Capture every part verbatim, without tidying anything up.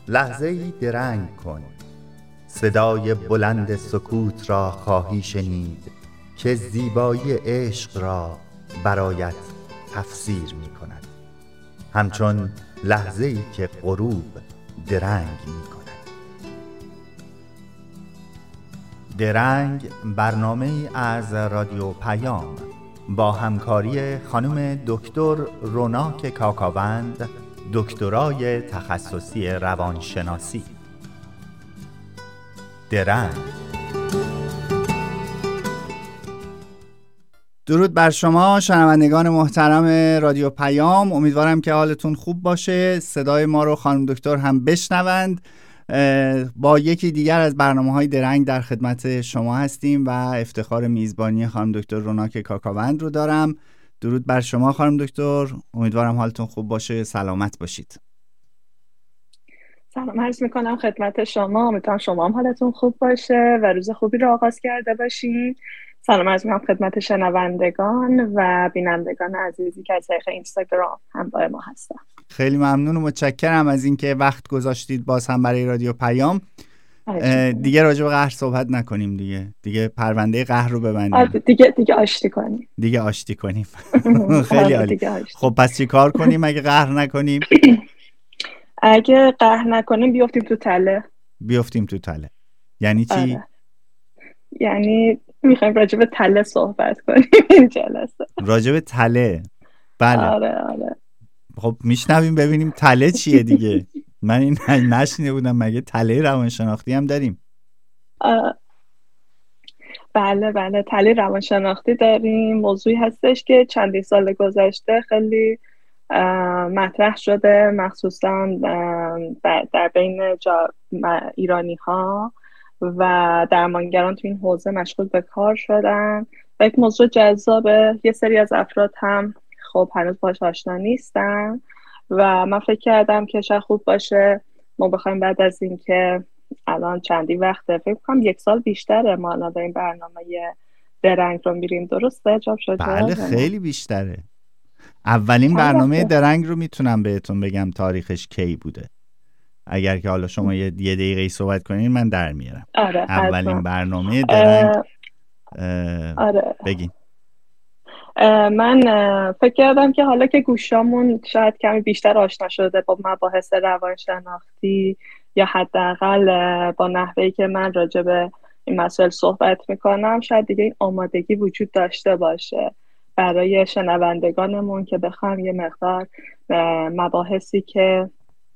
لحظه‌ای درنگ کن، صدای بلند سکوت را خواهی شنید که زیبایی عشق را برایت تفسیر می کند، همچون لحظه‌ای که غروب درنگ می کند. درنگ برنامه‌ای از رادیو پیام با همکاری خانم دکتر روناک کاکاوند، دکترای تخصصی روانشناسی. درنگ. درود بر شما شنوندگان محترم رادیو پیام، امیدوارم که حالتون خوب باشه. صدای ما رو خانم دکتر هم بشنوند. با یکی دیگر از برنامه‌های درنگ در خدمت شما هستیم و افتخار میزبانی خانم دکتر روناک کاکاوند رو دارم. درود بر شما خانم دکتر، امیدوارم حالتون خوب باشه، سلامت باشید. سلام عرض میکنم خدمت شما، امیدوارم شما هم حالتون خوب باشه و روز خوبی رو آغاز کرده باشین. سلام عرض میکنم خدمت شنوندگان و بینندگان عزیزی که از طریق اینستاگرام همراه ما هستن. خیلی ممنون و متشکرم از اینکه وقت گذاشتید باز هم برای رادیو پیام. دیگه راجع به قهر صحبت نکنیم، دیگه دیگه پرونده قهر رو ببندیم. دیگه دیگه آشتی کنیم. دیگه آشتی کنیم. خیلی عالی. خب پس چی کار کنیم اگه قهر نکنیم؟ اگه قهر نکنیم بیافتیم تو تله. بیافتیم تو تله یعنی چی؟ آره. یعنی میخوایم راجع به تله صحبت کنیم این جلسه. راجع به تله؟ بله. آره آره. خب میشنویم ببینیم تله چیه دیگه. من این نشنیده بودم، مگه تله روانشناختی هم داریم؟ بله بله تله روانشناختی داریم. موضوعی هستش که چندین سال گذشته خیلی مطرح شده، مخصوصا در بین ایرانی ها و درمانگران تو این حوزه مشغول به کار شدن و یک موضوع جذابه. یه سری از افراد هم خب هنوز باهاش آشنا نیستن و من فکر کردم که شاید خوب باشه ما بخوایم بعد از این که الان چندی وقته، فکر کنم یک سال بیشتره ما الان این برنامه درنگ رو میریم، درسته؟ جواب شد؟ بله خیلی بیشتره. اولین برنامه درنگ رو میتونم بهتون بگم تاریخش کی بوده. اگر که حالا شما یه, یه دقیقه صحبت کنین من در میارم. آره، اولین حتما. برنامه درنگ آره. بگین. من فکر کردم که حالا که گوشامون شاید کمی بیشتر آشنا شده با مباحث روانشناختی یا حداقل با نحوهی که من راجع به این مسائل صحبت میکنم، شاید دیگه این آمادگی وجود داشته باشه برای شنوندگانمون که بخوام یه مقدار مباحثی که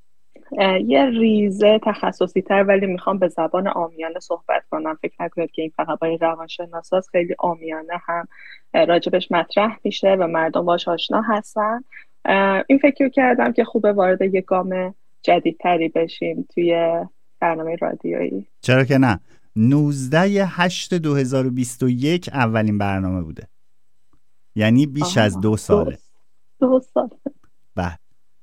یه ریزه تخصصی تر ولی میخوام به زبان عامیانه صحبت کنم. فکر نکنید که این فقط با روانشناساست، خیلی عامیانه هم راجبش مطرح میشه و مردم باش آشنا هستن. این فکر کردم که خوبه وارد یه گام جدیدتری بشیم توی برنامه رادیویی. چرا که نه. نوزده هشت دو هزار و بیست و یک اولین برنامه بوده، یعنی بیش از دو ساله. دو, دو سال. بله.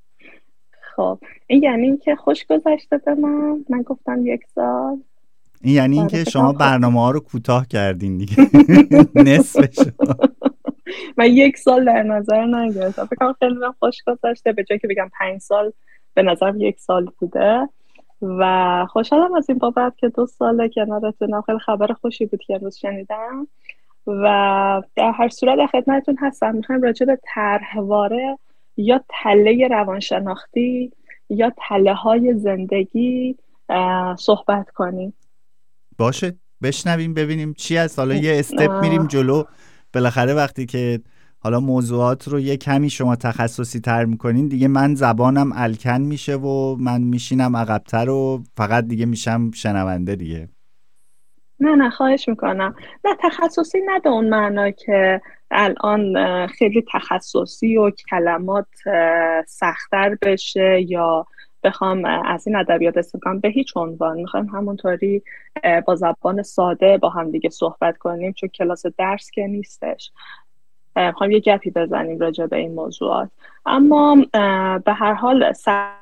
خب این یعنی این که خوش گذشته به من من گفتم یک سال. این یعنی این که شما برنامه ها رو کوتاه کردین دیگه. نصفش. من یک سال در نظر نگرفتم، فکر کنم خیلی من خوش گذشته به جای که بگم پنج سال به نظرم یک سال بوده و خوشحالم از این بابت که دو ساله کنارتونم. خیلی خبر خوشی بود که امروز شنیدم و در هر صورت در خدمتتون هستم. میخوایم راجع به طرحواره یا تله روانشناختی یا تله های زندگی صحبت کنیم. باشه بشنویم ببینیم چی هست. حالا یه استپ میریم جلو. بالاخره وقتی که حالا موضوعات رو یه کمی شما تخصصی تر میکنین دیگه من زبانم الکن میشه و من میشینم عقب‌تر و فقط دیگه میشم شنونده دیگه. نه نه خواهش میکنم. نه تخصصی نه به اون معنا که الان خیلی تخصصی و کلمات سخت‌تر بشه یا بخوام از این ادبیات استفاده کنم، به هیچ عنوان. میخوایم همونطوری با زبان ساده با هم دیگه صحبت کنیم چون کلاس درس که نیستش. میخوایم یه گپی بزنیم راجع به این موضوعات، اما به هر حال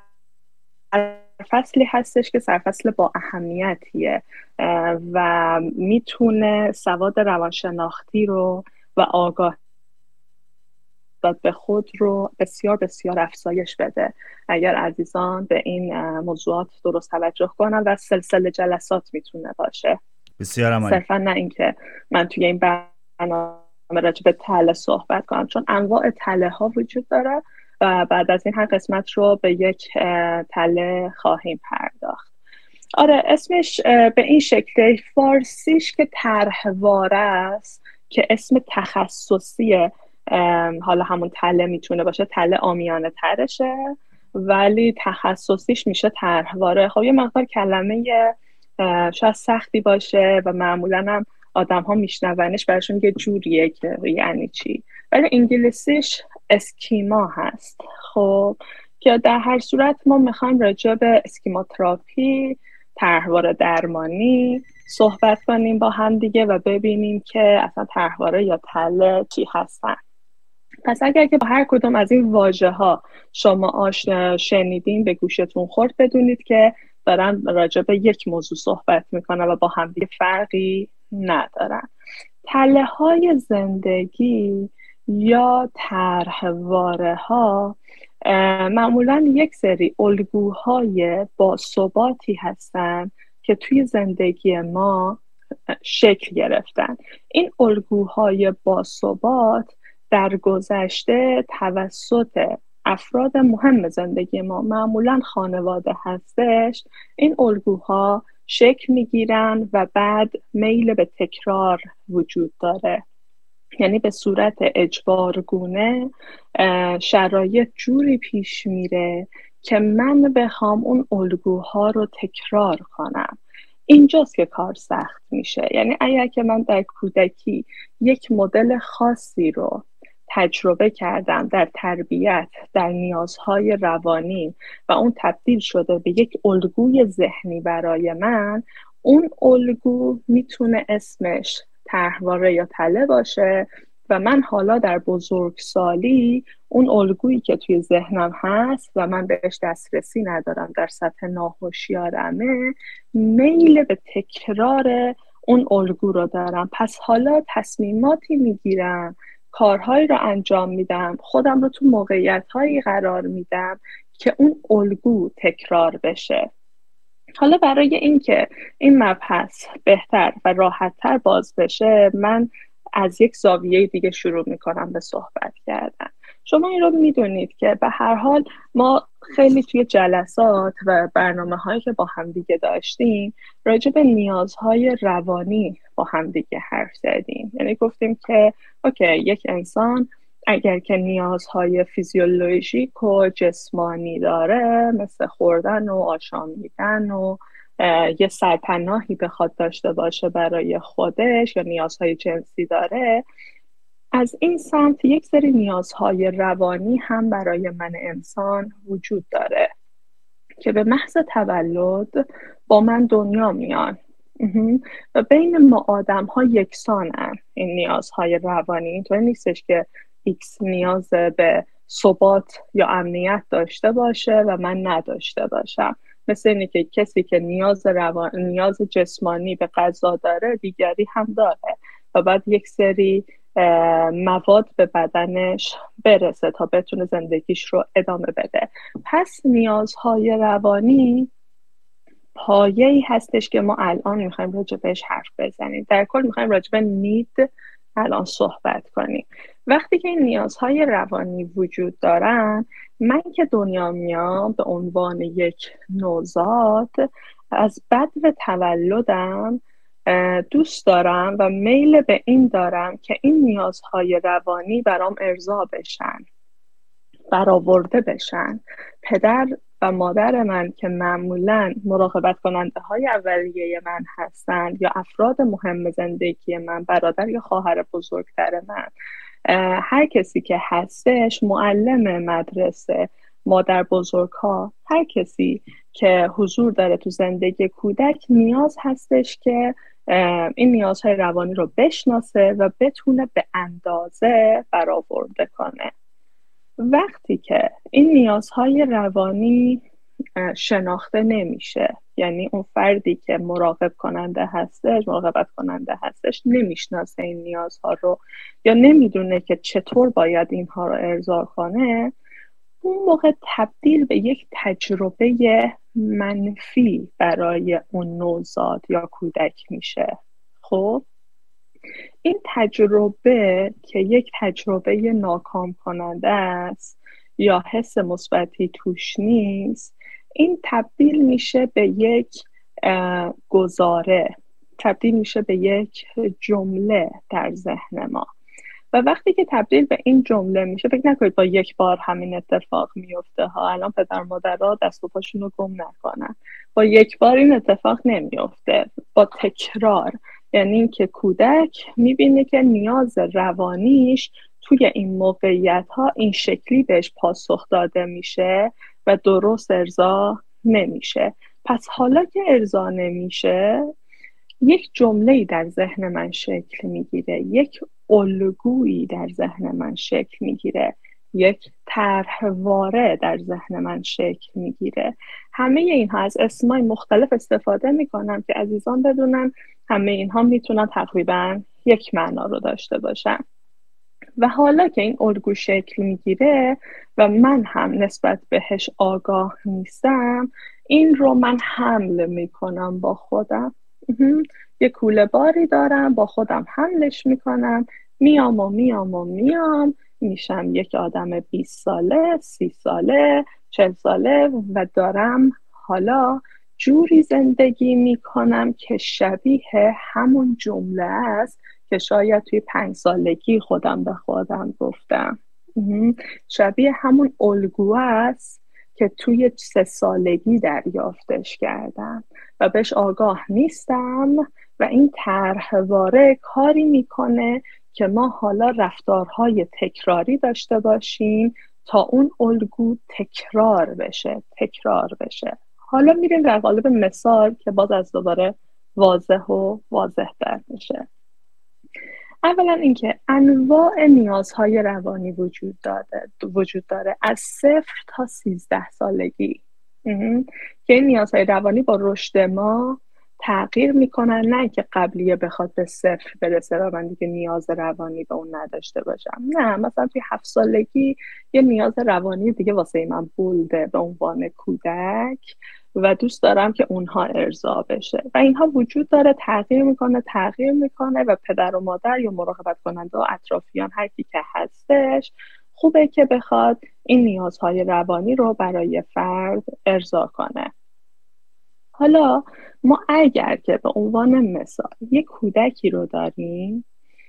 سرفصلی هستش که سرفصل با اهمیتیه و میتونه سواد روانشناختی رو و آگاه نسبت به خود رو بسیار بسیار افزایش بده اگر عزیزان به این موضوعات درست توجه کنن و سلسله جلسات میتونه باشه. بسیار عالی. صرفا نه اینکه من توی این برنامه راجع به تله صحبت کنم، چون انواع تله ها وجود داره و بعد از این هر قسمت رو به یک تله خواهیم پرداخت. آره، اسمش به این شکل، فارسیش که طرحواره است که اسم تخصصی حالا همون تله میتونه باشه، تله عامیانه ترشه ولی تخصصیش میشه طرحواره. خب یه مقدار کلمه شاید سختی باشه و معمولا هم آدم ها میشنونش براشون یه جوریه که یعنی چی، ولی انگلیسیش اسکیما هست. خب که در هر صورت ما میخوایم راجع به اسکیماتراپی، طرحواره درمانی صحبت کنیم با هم دیگه و ببینیم که اصلا طرحواره یا تله چی هستن. پس اگر که با هر کدوم از این واژه ها شما آشنا شنیدین، به گوشتون خورد، بدونید که دارن راجع به یک موضوع صحبت میکنن و با هم دیگه فرقی ندارن. تله های زندگی یا طرحواره ها معمولا یک سری الگوهای باثباتی هستن که توی زندگی ما شکل گرفتن. این الگوهای باثبات در گذشته توسط افراد مهم زندگی ما، معمولا خانواده هستش، این الگوها شکل میگیرن و بعد میل به تکرار وجود داره. یعنی به صورت اجبارگونه شرایط جوری پیش میره که من بخوام اون الگوها رو تکرار کنم. اینجاست که کار سخت میشه. یعنی اگر که من در کودکی یک مدل خاصی رو تجربه کردم در تربیت، در نیازهای روانی و اون تبدیل شده به یک الگوی ذهنی برای من، اون الگو میتونه اسمش طرحواره یا تله باشه و من حالا در بزرگسالی اون الگویی که توی ذهنم هست و من بهش دسترسی ندارم، در سطح ناهوشیارمه، میل به تکرار اون الگو رو دارم. پس حالا تصمیماتی میگیرم، کارهایی رو انجام میدم، خودم رو تو موقعیت‌هایی قرار میدم که اون الگو تکرار بشه. حالا برای اینکه این مبحث بهتر و راحت‌تر باز بشه، من از یک زاویه دیگه شروع میکنم به صحبت کردن. شما این رو میدونید که به هر حال ما خیلی توی جلسات و برنامه هایی که با هم دیگه داشتیم راجع به نیازهای روانی با هم دیگه حرف زدیم. یعنی گفتیم که اوکی، یک انسان اگر که نیازهای فیزیولوژیک و جسمانی داره، مثل خوردن و آشامیدن و یه سرپناهی بخواد داشته باشه برای خودش یا نیازهای جنسی داره، از این سمت یک سری نیازهای روانی هم برای من انسان وجود داره که به محض تولد با من دنیا میان و بین ما آدم ها یکسانن این نیازهای روانی. اینطور نیستش که ایکس نیاز به ثبات یا امنیت داشته باشه و من نداشته باشم. مثل اینه که کسی که نیاز روان، نیاز جسمانی به غذا داره، دیگری هم داره و بعد یک سری مواد به بدنش برسه تا بتونه زندگیش رو ادامه بده. پس نیازهای روانی پایه‌ای هستش که ما الان میخوایم راجع بهش حرف بزنیم. در کل میخوایم راجع به نید الان صحبت کنیم. وقتی که این نیازهای روانی وجود دارن، من که دنیا میام به عنوان یک نوزاد، از بدو تولدم دوست دارم و میل به این دارم که این نیازهای روانی برام ارضا بشن، برآورده بشن. پدر و مادر من که معمولاً مراقبت کننده های اولیه من هستن یا افراد مهم زندگی من، برادر یا خواهر بزرگتر من، هر کسی که هستش، معلم مدرسه، مادر بزرگها، هر کسی که حضور داره تو زندگی کودک، نیاز هستش که این نیازهای روانی رو بشناسه و بتونه به اندازه برآورده کنه. وقتی که این نیازهای روانی شناخته نمیشه، یعنی اون فردی که مراقب کننده هستش مراقبت کننده هستش نمیشناسه این نیازها رو یا نمیدونه که چطور باید اینها رو ارضا کنه، اون موقع تبدیل به یک تجربه منفی برای اون نوزاد یا کودک میشه. خب این تجربه که یک تجربه ناکام کننده است یا حس مثبتی توش نیست، این تبدیل میشه به یک گزاره، تبدیل میشه به یک جمله در ذهن ما و وقتی که تبدیل به این جمله میشه، فکر نکنید با یک بار همین اتفاق میفته ها. الان پدر مادرها دست و پاشون رو گم نکنن، با یک بار این اتفاق نمیفته، با تکرار. یعنی اینکه کودک میبینه که نیاز روانیش توی این موقعیت ها این شکلی بهش پاسخ داده میشه و درست ارضا نمیشه. پس حالا که ارضا نمیشه، یک جمله‌ای در ذهن من شکل میگیره، یک الگویی در ذهن من شکل میگیره، یک طرحواره در ذهن من شکل میگیره. همه اینها از اسمای مختلف استفاده میکنم که عزیزان بدونن همه اینها میتونن تقریبا یک معنا رو داشته باشن. و حالا که این الگو شکل میگیره و من هم نسبت بهش آگاه نیستم، این رو من حمل میکنم با خودم. یه کوله باری دارم، با خودم حملش میکنم، میام و میام و میام میشم یک آدم بیست ساله، سی ساله، چهل ساله و دارم حالا جوری زندگی میکنم که شبیه همون جمله است که شاید توی پنج سالگی خودم به خودم گفتم. شبیه همون الگو است که توی سه سالگی دریافتش کردم و بهش آگاه نیستم و این طرحواره کاری میکنه که ما حالا رفتارهای تکراری داشته باشیم تا اون الگو تکرار بشه تکرار بشه. حالا میریم در قالب مثال که باز از دوباره واضح و واضح تر میشه. اولا اینکه انواع نیازهای روانی وجود داره وجود داره از صفر تا سیزده سالگی که این نیازهای روانی با رشد ما تغییر میکنن، نه که قبلیه بخواد به صفر برسه و من دیگه نیاز روانی به اون نداشته باشم. نه، مثلا توی هفت سالگی یه نیاز روانی دیگه واسه من بولده به عنوان کودک و دوست دارم که اونها ارضا بشه و اینها وجود داره، تغییر میکنه تغییر میکنه و پدر و مادر یا مراقبت کننده و اطرافیان هر کی که هستش خوبه که بخواد این نیازهای روانی رو برای فرد ارضا کنه. حالا ما اگر که به عنوان مثال یک کودکی رو داریم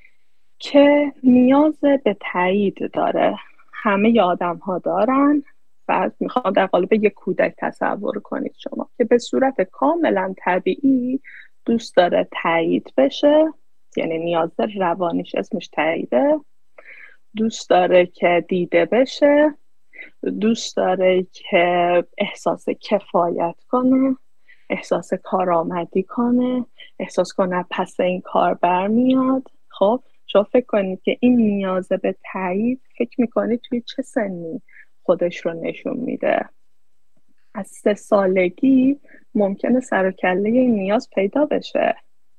که نیاز به تایید داره، همه آدم ها دارن، بعد میخوام در قالب یک کودک تصور کنید شما که به صورت کاملا طبیعی دوست داره تایید بشه، یعنی نیاز روانیش اسمش تاییده، دوست داره که دیده بشه، دوست داره که احساس کفایت کنه، احساس کارآمدی کنه، احساس کنه پس این کار برمیاد. خب شما فکر کنید که این نیاز به تایید فکر میکنید توی چه سنی خودش رو نشون میده؟ از سه سالگی ممکنه سر و کله این نیاز پیدا بشه،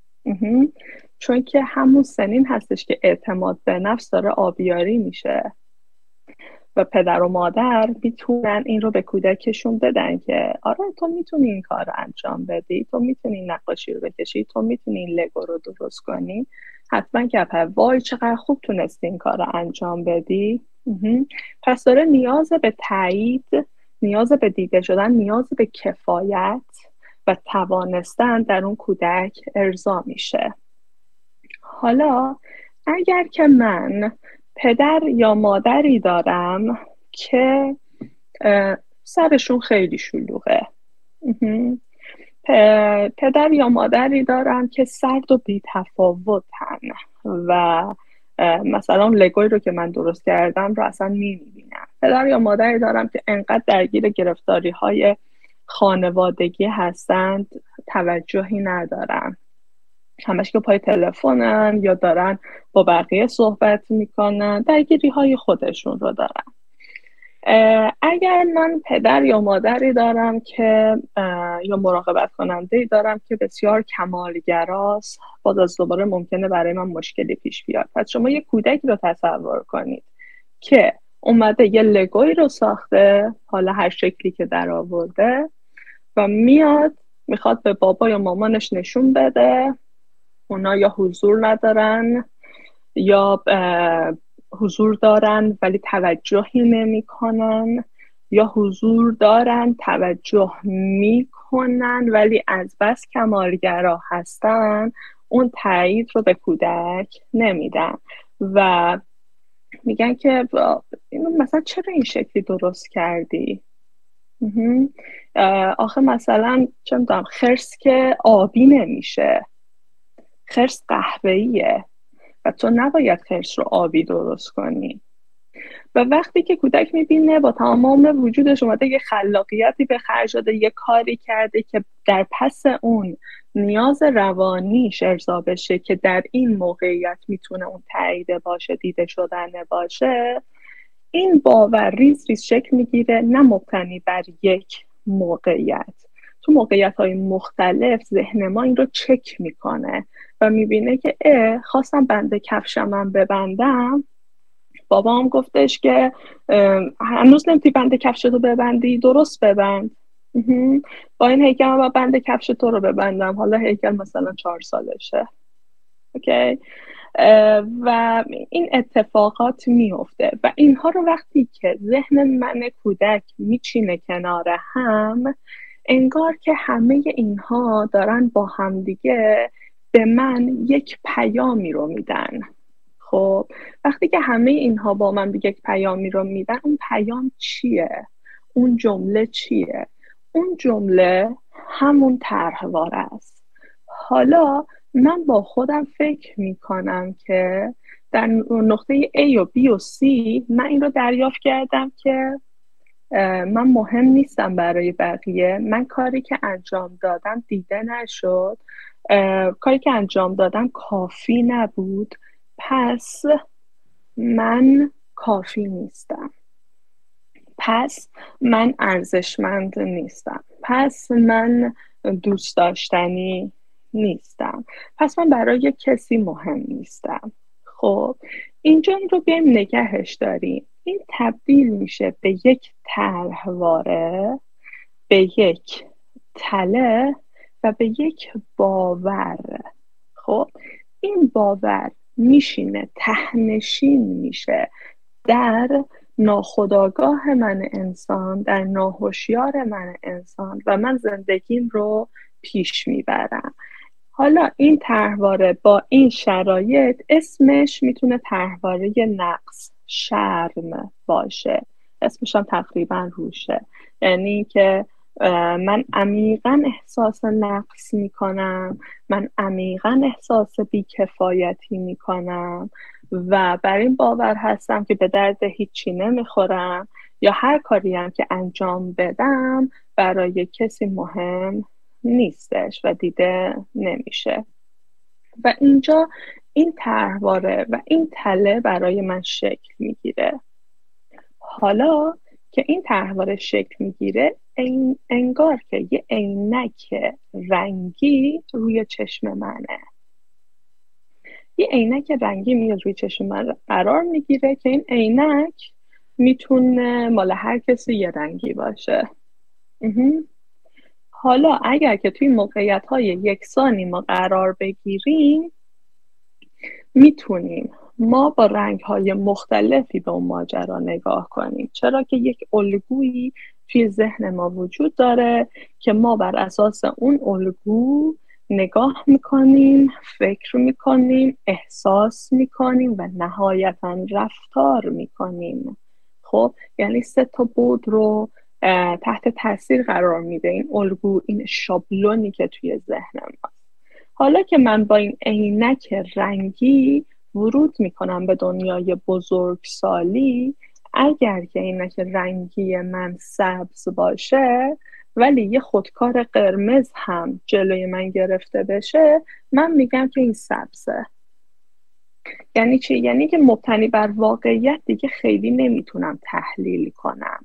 چون که همون سنین هستش که اعتماد به نفس داره آبیاری میشه و پدر و مادر میتونن این رو به کودکشون بدن که آره تو میتونی این کار رو انجام بدی، تو میتونی نقاشی رو بکشی، تو میتونی این لگو رو درست کنی، حتما که وای چقدر خوب تونستی این کار رو انجام بدی. پس داره نیاز به تایید، نیاز به دیده شدن، نیاز به کفایت و توانستن در اون کودک ارضا میشه. حالا اگر که من پدر یا مادری دارم که سرشون خیلی شلوغه، پدر یا مادری دارم که سرد و بی تفاوتن و مثلا لگوی رو که من درست کردم رو اصلا نمیبینم، پدر یا مادری دارم که انقدر درگیر گرفتاری های خانوادگی هستند توجهی ندارن، همش که پای تلفنن یا دارن با بقیه صحبت میکنن، درگیری های خودشون رو دارن. اگر من پدر یا مادری دارم که یا مراقبت کننده‌ای دارم که بسیار کمالگراست، باز از دوباره ممکنه برای من مشکلی پیش بیاد. پس شما یه کودکی رو تصور کنید که اومده یه لگوی رو ساخته، حالا هر شکلی که در آورده، و میاد میخواد به بابا یا مامانش نشون بده. اونا یا حضور ندارن یا حضور دارن ولی توجهی نمی کنن، یا حضور دارن توجه می کنن ولی از بس کمالگرا هستن اون تایید رو به کودک نمیدن و میگن که اینو مثلا چرا این شکلی درست کردی؟ آخه مثلا چه میدونم خرس که آبی نمیشه، خرس قهوه‌ایه و تو نباید خرس رو آبی درست کنی. و وقتی که کودک میبینه با تمام وجودش اومده یه خلاقیتی به خرج داده، یه کاری کرده که در پس اون نیاز روانیش ارضا بشه که در این موقعیت میتونه اون تایید باشه، دیده شدنه باشه، این باور ریز ریز شکل میگیره، نه مبتنی بر یک موقعیت. تو موقعیت‌های مختلف ذهن ما این رو چک میکنه و میبینه که اه خواستم بند کفشمم ببندم، بابام گفتش که هنوز نمیتونی بند کفشتو ببندی، درست ببند. با این هیکل من بند کفش تو رو ببندم، حالا هیکل مثلا چهار سالشه. اوکی؟ و این اتفاقات میفته و اینها رو وقتی که ذهن من کودک میچینه کنار هم، انگار که همه اینها دارن با همدیگه به من یک پیامی رو میدن. خب وقتی که همه اینها با من یک پیامی رو میدن، اون پیام چیه؟ اون جمله چیه؟ اون جمله همون طرحواره است. حالا من با خودم فکر میکنم که در نقطه A و B و C من این رو دریافت کردم که من مهم نیستم برای بقیه، من کاری که انجام دادم دیده نشد، کاری که انجام دادم کافی نبود، پس من کافی نیستم، پس من ارزشمند نیستم، پس من دوست داشتنی نیستم، پس من برای کسی مهم نیستم. خب اینجا این رو بیایم نگهش داریم. این تبدیل میشه به یک طرحواره، به یک تله و به یک باور. خب این باور میشینه ته‌نشین میشه در ناخودآگاه من انسان، در ناهوشیار من انسان و من زندگیم رو پیش میبرم. حالا این طرحواره با این شرایط اسمش میتونه طرحواره نقص، شرم باشه، اسمش هم تقریبا روشه. یعنی که من عمیقاً احساس نقص میکنم، من عمیقاً احساس بیکفایتی میکنم و بر این باور هستم که به درد هیچی نمیخورم یا هر کاری هم که انجام بدم برای کسی مهم نیستش و دیده نمیشه. و اینجا این طرحواره و این تله برای من شکل میگیره. حالا که این طرحواره شکل میگیره، این انگار که یه عینک رنگی روی چشم منه. یه عینک رنگی میاد روی چشم من قرار میگیره که این عینک میتونه مال هر کسی یه رنگی باشه. حالا اگر که توی موقعیت‌های یکسانی ما قرار بگیریم، میتونیم ما با رنگ‌های مختلفی به اون ماجرا نگاه کنیم، چرا که یک الگویی توی ذهن ما وجود داره که ما بر اساس اون الگو نگاه میکنیم، فکر میکنیم، احساس میکنیم و نهایتاً رفتار میکنیم. خب یعنی سه تا بود رو تحت تاثیر قرار میده این الگو، این شابلونی که توی ذهن ماست. حالا که من با این عینک رنگی ورود میکنم به دنیای بزرگسالی، اگر که عینک رنگی من سبز باشه ولی یه خودکار قرمز هم جلوی من گرفته بشه، من میگم که این سبزه. یعنی چی؟ یعنی که مبتنی بر واقعیت دیگه خیلی نمیتونم تحلیل کنم.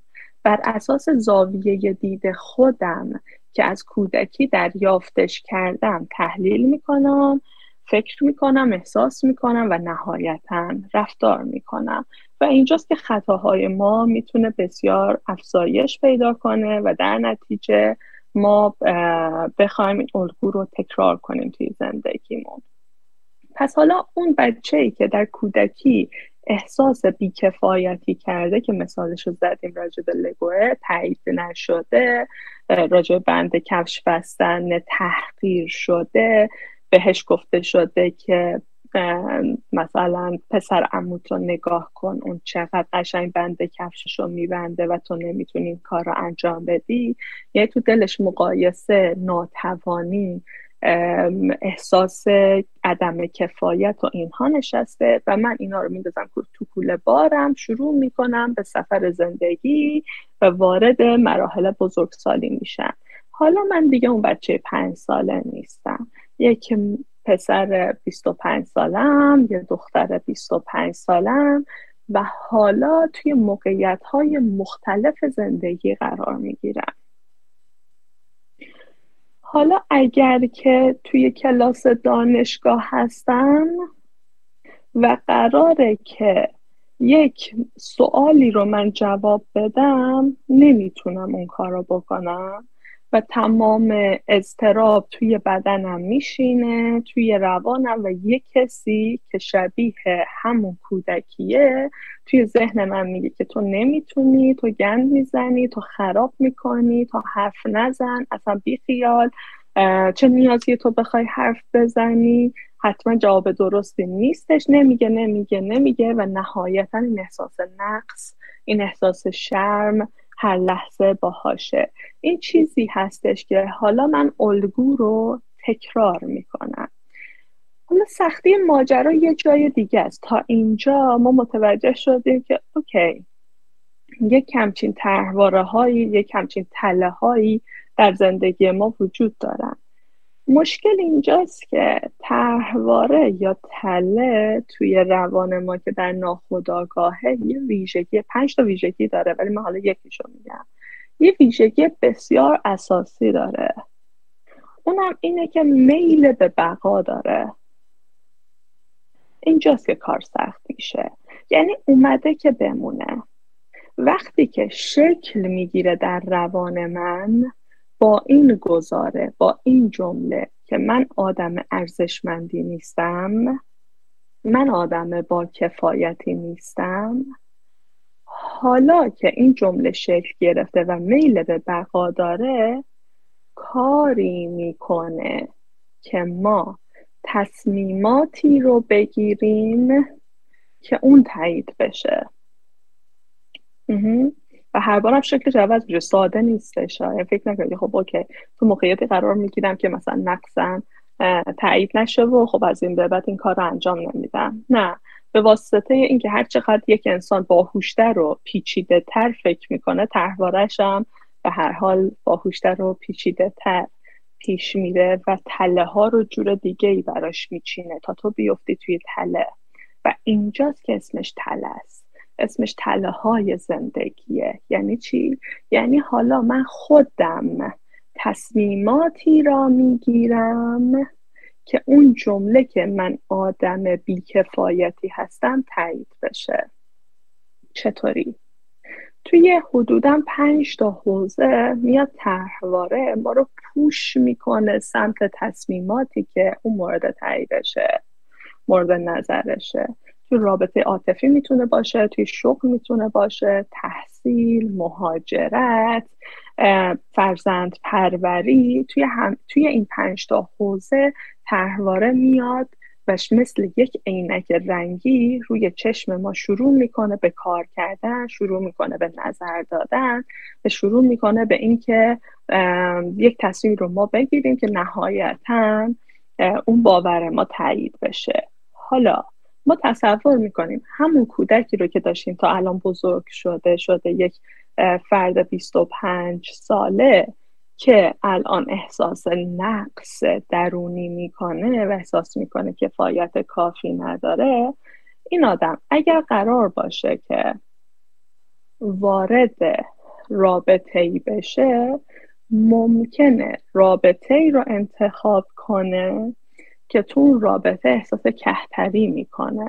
بر اساس زاویه دید خودم که از کودکی دریافتش کردم تحلیل میکنم، فکر میکنم، احساس میکنم و نهایتاً رفتار میکنم. و اینجاست که خطاهای ما میتونه بسیار افزایش پیدا کنه و در نتیجه ما بخوایم این الگو رو تکرار کنیم توی زندگیمون. پس حالا اون بچه‌ای که در کودکی احساس بیکفایتی کرده که مثالش رو زدیم راجع به لگوه، تایید نشده، راجع به بند کفش بستن تحقیر شده، بهش گفته شده که مثلا پسر عموت رو نگاه کن اون چقدر قشنگ بند کفشش رو میبنده و تو نمیتونی این کار رو انجام بدی، یعنی تو دلش مقایسه، ناتوانی، احساس عدم کفایت و اینها نشسته و من اینا رو میندازم تو کوله بارم، شروع میکنم به سفر زندگی و وارد مراحل بزرگسالی میشم. حالا من دیگه اون بچه پنج ساله نیستم، یک پسر بیست و پنج سالم، یه دختر بیست و پنج سالم و حالا توی موقعیت‌های مختلف زندگی قرار میگیرم. حالا اگر که توی کلاس دانشگاه هستم و قراره که یک سوالی رو من جواب بدم، نمیتونم اون کار رو بکنم و تمام اضطراب توی بدنم میشینه، توی روانم و یک کسی که شبیه همون کودکیه توی ذهن من میگه که تو نمیتونی، تو گند میزنی، تو خراب میکنی، تو حرف نزن، اصلا بی خیال، چه نیازی تو بخوای حرف بزنی، حتما جواب درستی نیستش، نمیگه نمیگه نمیگه و نهایتا این احساس نقص، این احساس شرم هر لحظه باهاشه. این چیزی هستش که حالا من الگو رو تکرار میکنم. حالا سختی ماجرا یه جای دیگه است. تا اینجا ما متوجه شدیم که اوکی، یک همچین طرحواره هایی، یک همچین تله هایی در زندگی ما وجود دارن. مشکل اینجاست که طرحواره یا تله توی روان ما که در ناخودآگاهه یه ویژگی، پنج تا ویژگی داره ولی من حالا یکیشو میگم. یه ویژگی بسیار اساسی داره، اونم اینه که میل به بقا داره. اینجاست که کار سخت میشه، یعنی اومده که بمونه. وقتی که شکل میگیره در روان من با این گزاره، با این جمله که من آدم ارزشمندی نیستم، من آدم با کفایتی نیستم، حالا که این جمله شکل گرفته و میل به بقا داره، کاری میکنه که ما تصمیماتی رو بگیریم که اون تایید بشه و هر بارم شکلش عوض میشه، ساده نیستش. فکر نکنید خب اوکی تو موقعیتی قرار میگیرم که مثلا نقصم تایید نشه و خب از این به بعد این کار رو انجام نمیدم. نه، به واسطه اینکه هر چقدر یک انسان باهوشتر و پیچیده تر فکر میکنه، طرحواره‌اش هم به هر حال باهوشتر و پیچیده تر پیش میره و تله ها رو جور دیگه ای براش میچینه تا تو بیفتی توی تله. و اینجاست که اسمش تله است، اسمش تله های زندگیه. یعنی چی؟ یعنی حالا من خودم تصمیماتی را میگیرم که اون جمله که من آدم بیکفایتی هستم تایید بشه. چطوری؟ توی حدوداً پنج تا حوزه میاد طرحواره ما رو پوش میکنه سمت تصمیماتی که اون مورد تاییدشه، مورد نظرشه. توی رابطه عاطفی میتونه باشه، توی شغل میتونه باشه، تحصیل، مهاجرت، فرزند پروری. توی هم توی این پنج تا حوزه طرحواره میاد و مثل یک عینک رنگی روی چشم ما شروع میکنه به کار کردن، شروع میکنه به نظر دادن و شروع میکنه به این که یک تصمیم رو ما بگیریم که نهایتاً اون باور ما تایید بشه. حالا ما تصور میکنیم همون کودکی رو که داشتیم تا الان بزرگ شده شده یک فرد بیست و پنج ساله که الان احساس نقص درونی میکنه و احساس میکنه کفایت کافی نداره، این آدم اگر قرار باشه که وارد رابطه‌ای بشه، ممکنه رابطه‌ای رو انتخاب کنه که تو اون رابطه احساس کهتری میکنه.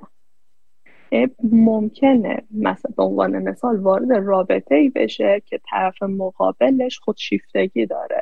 ممکنه مثلا به عنوان مثال وارد رابطه‌ای بشه که طرف مقابلش خودشیفتگی داره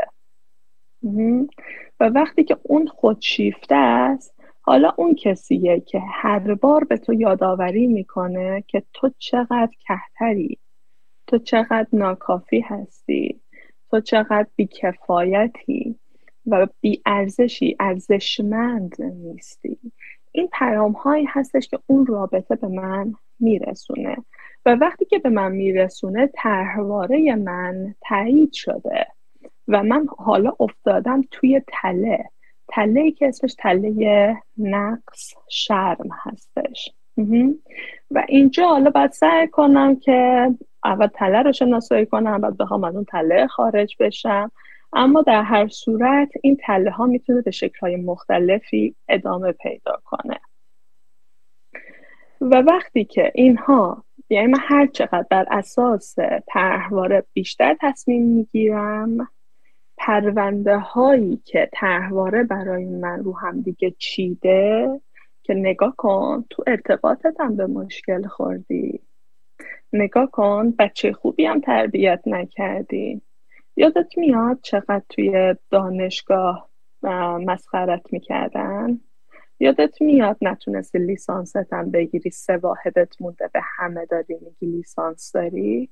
و وقتی که اون خودشیفته است، حالا اون کسیه که هر بار به تو یادآوری میکنه که تو چقدر کهتری، تو چقدر ناکافی هستی، تو چقدر بیکفایتی و بی‌ارزشی، ارزشمند نیستی. این پیام هایی هستش که اون رابطه به من میرسونه و وقتی که به من میرسونه طرحواره من تایید شده و من حالا افتادم توی تله تله‌ای که اسمش تله نقص شرم هستش و اینجا حالا باید سعی کنم که اول تله رو شناسایی کنم، بعد بخوام از اون تله خارج بشم. اما در هر صورت این تله ها میتونه به شکل‌های مختلفی ادامه پیدا کنه و وقتی که اینها، یعنی من هر چقدر بر اساس طرحواره بیشتر تصمیم میگیرم، پرونده هایی که طرحواره برای من رو هم دیگه چیده که نگاه کن تو ارتباطت هم به مشکل خوردی، نگاه کن بچه خوبی هم تربیت نکردی، یادت میاد چقدر توی دانشگاه مسخرت میکردن، یادت میاد نتونستی لیسانست هم بگیری، سه واحدت مونده به همه داری میگی لیسانس داری.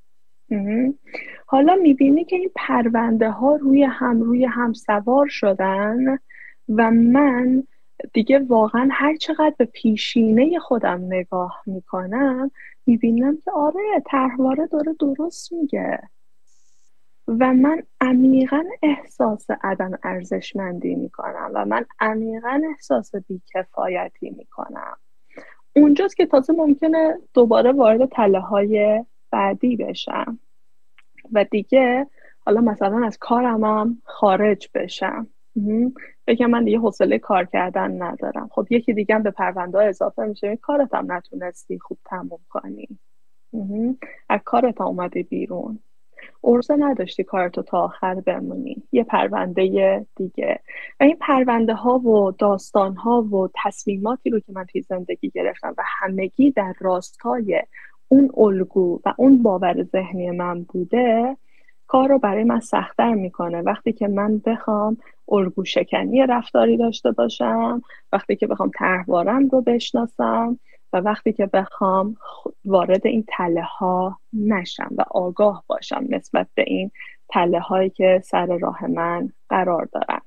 حالا میبینی که این پرونده ها روی هم روی هم سوار شدن و من دیگه واقعا هر چقدر به پیشینه خودم نگاه میکنم میبینم که آره طرحواره داره درست میگه و من عمیقاً احساس عدم ارزشمندی میکنم و من عمیقاً احساس بیکفایتی میکنم. اونجاست که تازه ممکنه دوباره وارد تله های بعدی بشم و دیگه حالا مثلا از کارم هم خارج بشم، بگم من دیگه حوصله کار کردن ندارم. خب یکی دیگه هم به پرونده اضافه میشه، کارت هم نتونستی خوب تموم کنی، از کارت هم اومدی بیرون، عرضه نداشتی کارتو تا آخر بمونی، یه پرونده دیگه. و این پرونده ها و داستان ها و تصمیماتی رو که من توی زندگی گرفتم و همگی در راستای اون الگو و اون باور ذهنی من بوده، کار رو برای من سخت‌تر میکنه وقتی که من بخوام الگو شکنی رفتاری داشته باشم، وقتی که بخوام طرحوارم رو بشناسم و وقتی که بخوام وارد این تله ها نشم و آگاه باشم نسبت به این تله هایی که سر راه من قرار دارن.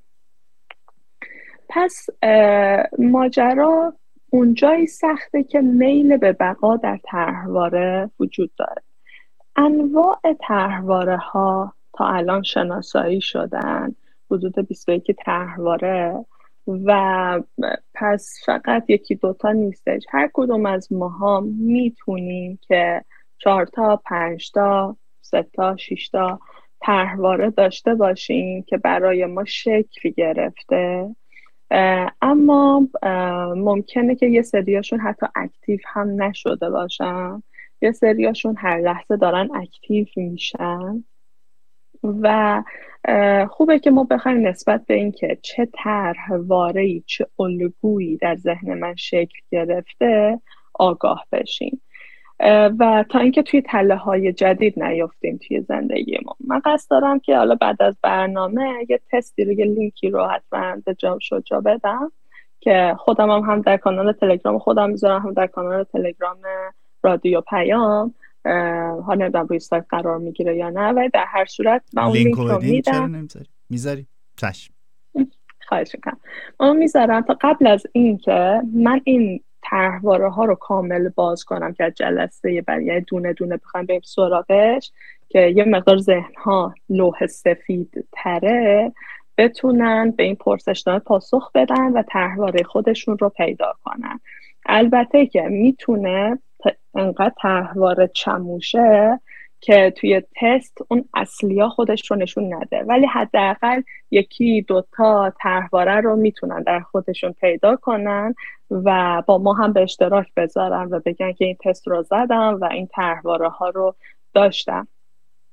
پس ماجرا اونجایی سخته که میل به بقا در طرحواره وجود داره. انواع طرحواره ها تا الان شناسایی شدن، حدود بیست و یک طرحواره و پس فقط یکی دوتا نیستش. هر کدوم از ماها میتونیم که چهار تا، پنج تا، سه تا، شش تا طرحواره داشته باشیم که برای ما شکل گرفته، اما ممکنه که یه سریاشون حتی اکتیو هم نشده باشن، یه سریاشون هر لحظه دارن اکتیو میشن و خوبه که ما بخوایم نسبت به این که چه طرحواره‌ای چه الگویی در ذهن من شکل گرفته آگاه بشیم و تا اینکه توی تله های جدید نیفتیم توی زندگی ما. من قصد دارم که حالا بعد از برنامه یه تستی رو، یه لینکی رو حتما به جا شجا بدم که خودم هم, هم در کانال تلگرام خودم میذارم، هم در کانال تلگرام رادیو پیام، ها نمیدونم روی سایت قرار میگیره یا نه، ولی در هر صورت من اون لینک رو میدم. چرا نمیذاری؟ میذاری؟ چشم. خواهش میکنم. من میذارم تا قبل از این که من این طرحواره ها رو کامل باز کنم که جلسه برای دونه دونه بخوایم بریم سراغش که یه مقدار ذهن ها لوح سفید تره بتونن به این پرسشنامه پاسخ بدن و طرحواره خودشون رو پیدا کنن. البته که میتونه انقدر طرحواره چموشه که توی تست اون اصلیا خودش رو نشون نده، ولی حداقل یکی دوتا طرحواره رو میتونن در خودشون پیدا کنن و با ما هم به اشتراک بذارن و بگن که این تست رو زدم و این طرحواره ها رو داشتم.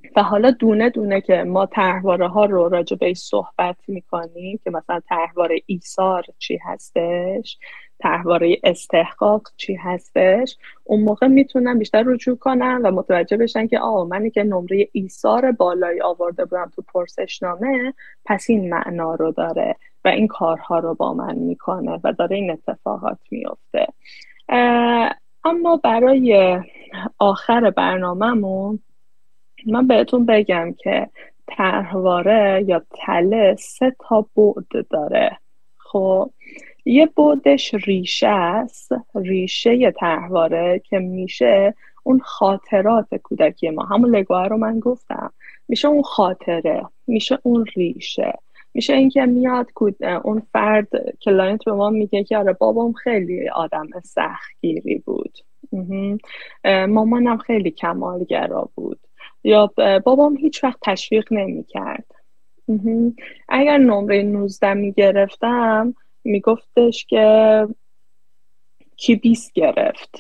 و حالا دونه دونه که ما طرحواره ها رو راجع به صحبت میکنیم که مثلا طرحواره ایثار چی هستش، طرحواره استحقاق چی هستش، اون موقع میتونن بیشتر رجوع کنن و متوجه بشن که آه منی که نمره ایثار بالایی آورده بودم تو پرسشنامه پس این معنا رو داره و این کارها رو با من میکنه و داره این اتفاقات میفته. اما برای آخر برنامه‌مون من بهتون بگم که طرحواره یا تله سه تا بعد داره. خب یه بعدش ریشه است، ریشه طرحواره که میشه اون خاطرات کودکی ما، همون لگوها رو من گفتم، میشه اون خاطره، میشه اون ریشه، میشه اینکه میاد اون فرد کلاینت به ما میگه که آره بابام خیلی آدم سختگیری بود، مامانم خیلی کمالگرا بود، یا بابام هیچ وقت تشویق نمی کرد. اگر نمره نوزده می گرفتم می گفتش که کی بیست گرفت.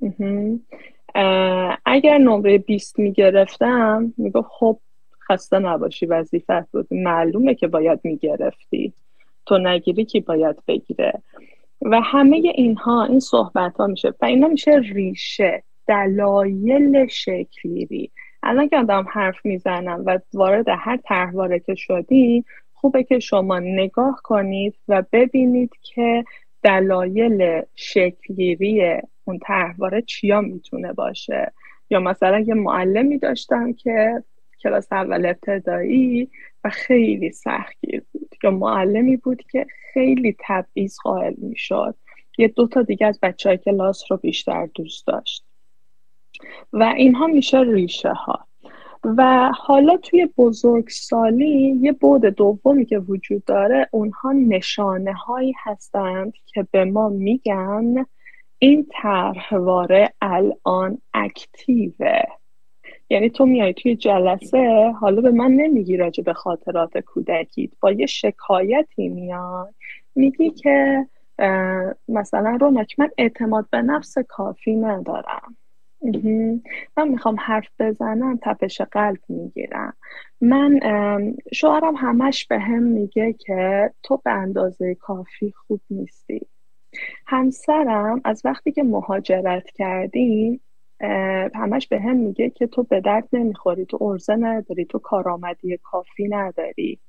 اگر نمره بیست می گرفتم می گفت خب خسته نباشی وظیفت بود، معلومه که باید می گرفتی، تو نگیری کی باید بگیره. و همه اینها این صحبت ها میشه و اینا میشه ریشه، دلایل شکل‌گیری. الان که آدم حرف میزنم و وارد هر طرحواره که شدی، خوبه که شما نگاه کنید و ببینید که دلایل شکل‌گیری اون طرحواره چیا میتونه باشه. یا مثلا یه معلمی داشتم که کلاس اول ابتدایی و خیلی سختگیر بود، یا معلمی بود که خیلی تبعیض قائل میشد، یه دو تا دیگه از بچهای کلاس رو بیشتر دوست داشت و اینها میشه ریشه ها. و حالا توی بزرگسالی یه بعد دومی که وجود داره، اونها نشانه هایی هستند که به ما میگن این طرحواره الان اکتیوه. یعنی تو میای توی جلسه، حالا به من نمیگی راجع به خاطرات کودکیت، با یه شکایتی میای میگی که مثلا رونق من اعتماد به نفس کافی ندارم، من میخوام حرف بزنم تپش قلب میگیرم، من شوهرم همش به هم میگه که تو به اندازه کافی خوب نیستی، همسرم از وقتی که مهاجرت کردیم همش به هم میگه که تو به درد نمیخوری، تو عرضه نداری، تو کارآمدی کافی نداری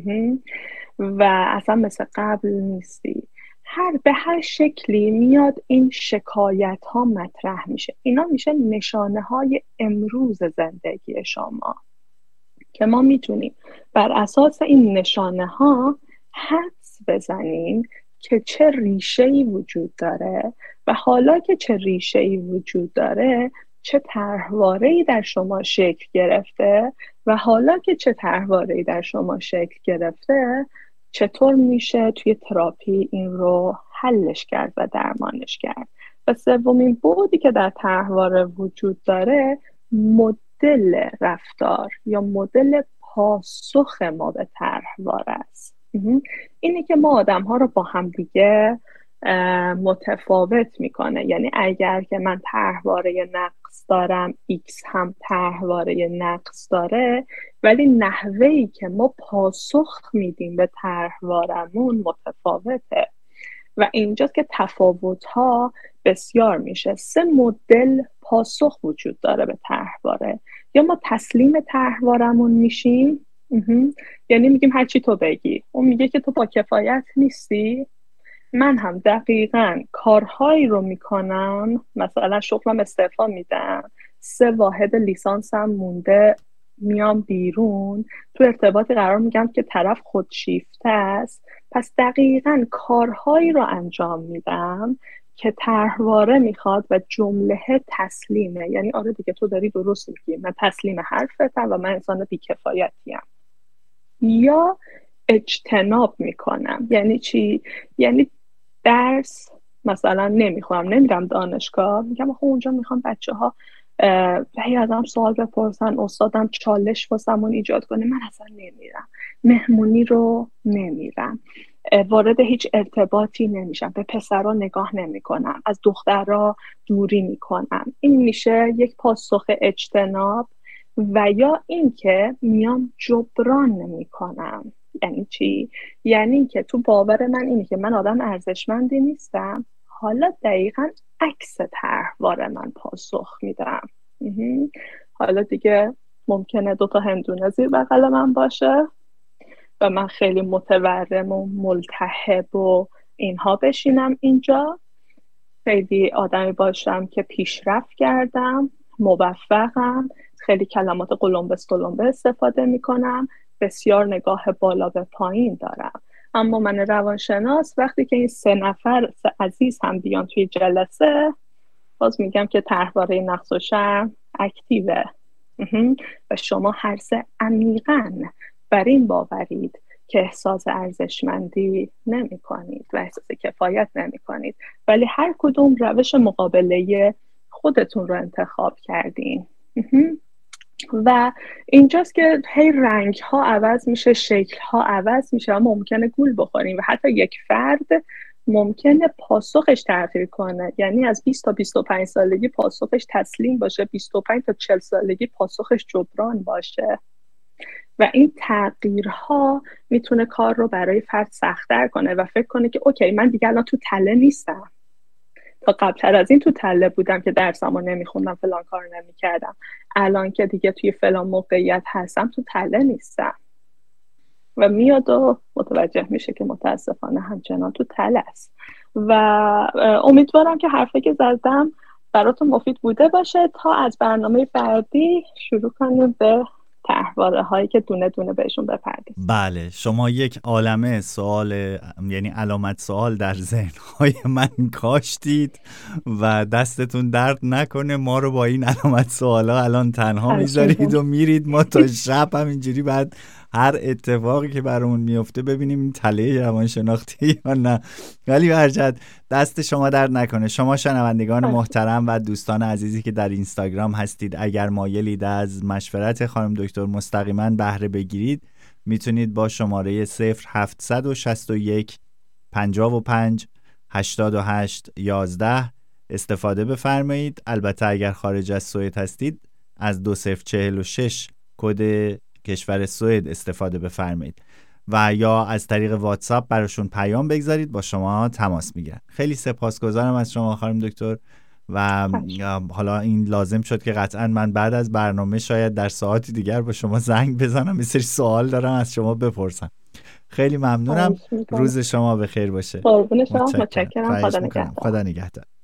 و اصلا مثل قبل نیستی. هر به هر شکلی میاد این شکایت ها مطرح میشه. اینا میشه نشانه های امروز زندگی شما که ما میتونیم بر اساس این نشانه ها حدس بزنیم که چه ریشه‌ای وجود داره و حالا که چه ریشه‌ای وجود داره چه طرحواره‌ای در شما شکل گرفته و حالا که چه طرحواره‌ای در شما شکل گرفته چطور میشه توی تراپی این رو حلش کرد و درمانش کرد. و سومین بعدی که در طرحواره وجود داره مدل رفتار یا مدل پاسخ ما به طرحواره است. اینه که ما آدم ها رو با هم دیگه متفاوت میکنه. یعنی اگر که من طرحواره نقص دارم، X هم طرحواره نقص داره، ولی نحوهی که ما پاسخ میدیم به طرحوارمون متفاوته و اینجاست که تفاوت‌ها بسیار میشه. سه مدل پاسخ وجود داره به طرحواره. یا ما تسلیم طرحوارمون میشیم، یعنی میگیم هر چی تو بگی، اون میگه که تو با کفایت نیستی، من هم دقیقاً کارهایی رو میکنم، مثلا شغلم استعفا میدم، سه واحد لیسانسم مونده، میام بیرون تو ارتباطی قرار میگم که طرف خودشیفته است، پس دقیقاً کارهایی رو انجام میدم که طرحواره میخواد و جمله تسلیمه. یعنی آره دیگه تو داری درست میگی، من تسلیم حرفتم و من انسان بی‌کفایتیم. یا اجتناب میکنم. یعنی چی؟ یعنی درس مثلا نمیخونم، نمیرم دانشگاه، میگم آخه اونجا میخوام بچه ها هی ازم سوال بپرسن، استادم چالش واسمون ایجاد کنه، من اصلا نمیرم. مهمونی رو نمیرم، وارد هیچ ارتباطی نمیشم، به پسرها نگاه نمیکنم، از دخترها دوری میکنم. این میشه یک پاسخ اجتناب و یا اینکه میام جبران نمیکنم. یعنی چی؟ یعنی که تو باور من اینه که من آدم ارزشمندی نیستم، حالا دقیقاً عکس طرحواره من پاسخ میدم. حالا دیگه ممکنه دوتا هندونه زیر بغل من باشه و من خیلی متورم و ملتهب و اینها بشینم اینجا، خیلی آدمی باشم که پیشرفت کردم، موفقم، خیلی کلمات قلمبس قلمبه استفاده میکنم، بسیار نگاه بالا به پایین دارم. اما من روانشناس وقتی که این سه نفر سه عزیز هم بیان توی جلسه، باز میگم که طرحواره نقص و شرم اکتیوه و شما هر سه عمیقاً بر این باورید که احساس ارزشمندی نمی کنید و احساس کفایت نمی کنید، ولی هر کدوم روش مقابله خودتون رو انتخاب کردین. و اینجاست که هی رنگ ها عوض میشه، شکل ها عوض میشه و ممکنه گول بخوریم و حتی یک فرد ممکنه پاسخش تغییر کنه. یعنی از بیست تا بیست و پنج سالگی پاسخش تسلیم باشه، بیست و پنج تا چهل سالگی پاسخش جبران باشه و این تغییرها میتونه کار رو برای فرد سخت‌تر کنه و فکر کنه که اوکی من دیگه الان تو تله نیستم، تا قبلتر از این تو تله بودم که درسمو نمیخوندم، فلان کار نمیکردم، الان که دیگه توی فلان موقعیت هستم تو تله نیستم و میاد و متوجه میشه که متاسفانه همچنان تو تله است. و امیدوارم که حرفی که زدم براتون مفید بوده باشه تا از برنامه بعدی شروع کنیم به طرحواره هایی که دونه دونه بهشون بپردازیم. بله، شما یک عالمه سوال، یعنی علامت سوال در ذهنهای من کاشتید و دستتون درد نکنه. ما رو با این علامت سوالا الان تنها میذارید و میرید، ما تا شب همینجوری بعد هر اتفاقی که برامون میفته ببینیم این تله روانشناختی یا نه. ولی برجد دست شما درد نکنه. شما شنوندگان محترم و دوستان عزیزی که در اینستاگرام هستید، اگر مایلید از مشورت خانم دکتر مستقیما بهره بگیرید، میتونید با شماره صفر هفت شش یک پنجاه و پنج هشتاد و هشت یازده استفاده بفرمایید. البته اگر خارج از سوئد هستید از دو صفر چهل و شش کد کشور سوئد استفاده بفرمایید و یا از طریق واتساپ براشون پیام بگذارید، با شما تماس میگیرن. خیلی سپاسگزارم از شما خانم دکتر و حالا این لازم شد که قطعا من بعد از برنامه شاید در ساعتی دیگر با شما زنگ بزنم، یه سری سوال دارم از شما بپرسم. خیلی ممنونم. روز شما بخیر باشه. قربون شما، متشکرم. خدا نگهدار. خدا نگهدار.